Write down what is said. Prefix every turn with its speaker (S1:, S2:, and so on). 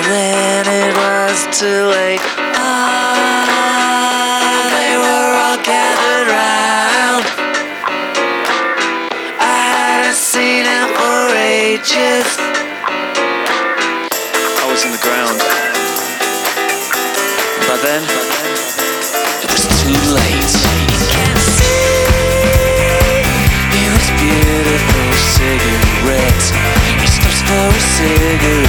S1: then it was too late. They were all gathered round. I hadn't seen him for ages. I was in the ground. But then, it was too late. You can't see. He was beautiful cigarette. He stops for a cigarette.